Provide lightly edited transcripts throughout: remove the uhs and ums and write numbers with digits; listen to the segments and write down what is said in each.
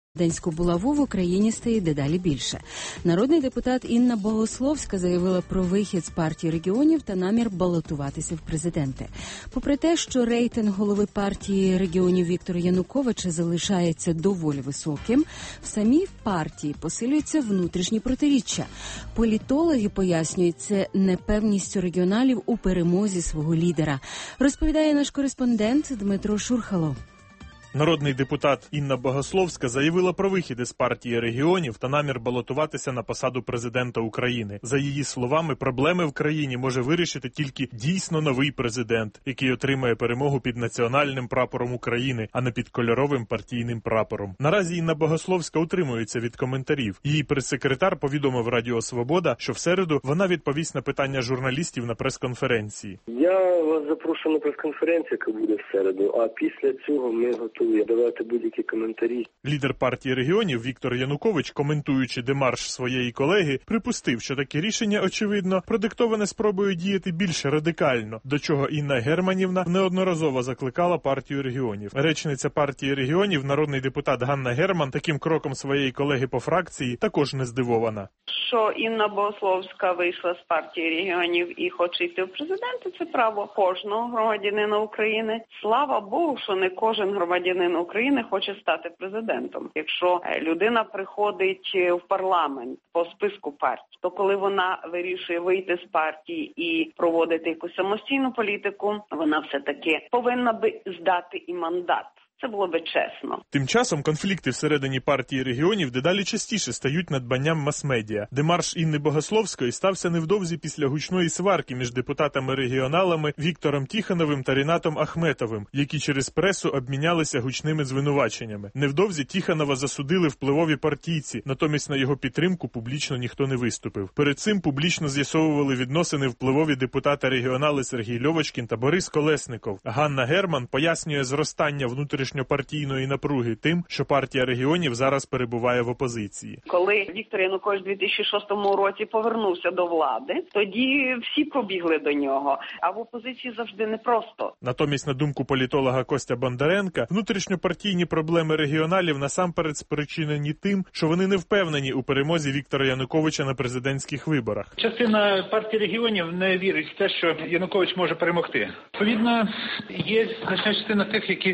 Президентську булаву в Україні стає дедалі більше. Народний депутат Інна Богословська заявила про вихід з партії регіонів та намір балотуватися в президенти. Попри те, що рейтинг голови партії регіонів Віктора Януковича залишається доволі високим, в самій партії посилюються внутрішні протиріччя. Політологи пояснюють це непевністю регіоналів у перемозі свого лідера. Розповідає наш кореспондент Дмитро Шурхало. Народний депутат Інна Богословська заявила про вихід із партії регіонів та намір балотуватися на посаду президента України. За її словами, проблеми в країні може вирішити тільки дійсно новий президент, який отримає перемогу під національним прапором України, а не під кольоровим партійним прапором. Наразі Інна Богословська утримується від коментарів. Її прес-секретар повідомив Радіо Свобода, що в середу вона відповість на питання журналістів на прес-конференції. Я вас запрошую на прес-конференцію, яка буде в середу, а після цього ми готові давати будь-які коментарі. Лідер партії регіонів Віктор Янукович, коментуючи демарш своєї колеги, припустив, що таке рішення, очевидно, продиктоване спробою діяти більш радикально, до чого Інна Германівна неодноразово закликала партію регіонів. Речниця партії регіонів, народний депутат Ганна Герман, таким кроком своєї колеги по фракції також не здивована. Що Інна Богословська вийшла з партії регіонів і хоче йти в президенти, це право кожного громадянина України. Слава Богу, що не кожен громадянин України хоче стати президентом. Якщо людина приходить в парламент по списку партій, то коли вона вирішує вийти з партії і проводити якусь самостійну політику, вона все-таки повинна би здати і мандат. Це було би чесно. Тим часом конфлікти всередині партії регіонів дедалі частіше стають надбанням мас-медіа. Демарш Інни Богословської стався невдовзі після гучної сварки між депутатами-регіоналами Віктором Тіхоновим та Рінатом Ахметовим, які через пресу обмінялися гучними звинуваченнями. Невдовзі Тіхонова засудили впливові партійці, натомість на його підтримку публічно ніхто не виступив. Перед цим публічно з'ясовували відносини впливові депутата-регіонали Сергій Льовочкін та Борис Колесников. Ганна Герман пояснює зростання внутрішньопартійної напруги тим, що партія регіонів зараз перебуває в опозиції. Коли Віктор Янукович у 2006 році повернувся до влади, тоді всі побігли до нього, а в опозиції завжди непросто. Натомість, на думку політолога Костя Бондаренка, внутрішньопартійні проблеми регіоналів насамперед спричинені тим, що вони не впевнені у перемозі Віктора Януковича на президентських виборах. Частина партії регіонів не вірить в те, що Янукович може перемогти. Відповідно, є значна частина тих, які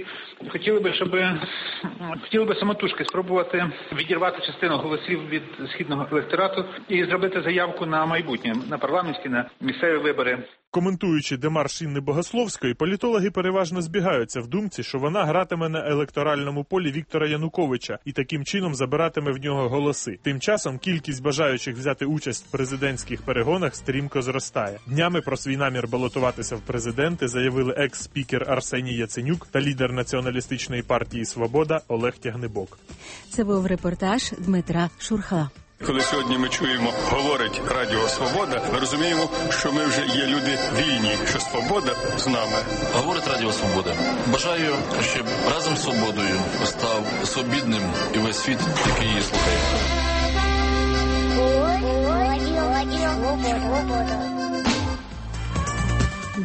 хотіли би самотужки спробувати відірвати частину голосів від східного електорату і зробити заявку на майбутнє, на парламентські, на місцеві вибори. Коментуючи демарш Інни Богословської, політологи переважно збігаються в думці, що вона гратиме на електоральному полі Віктора Януковича і таким чином забиратиме в нього голоси. Тим часом кількість бажаючих взяти участь в президентських перегонах стрімко зростає. Днями про свій намір балотуватися в президенти заявили екс-спікер Арсеній Яценюк та лідер націоналістичної партії «Свобода» Олег Тягнибок. Це був репортаж Дмитра Шурхала. Коли сьогодні ми чуємо, говорить Радіо Свобода, ми розуміємо, що ми вже є люди вільні, що свобода з нами. Говорить Радіо Свобода. Бажаю, щоб разом з свободою став свобідним і весь світ, який її слухає. Радіо Свобода.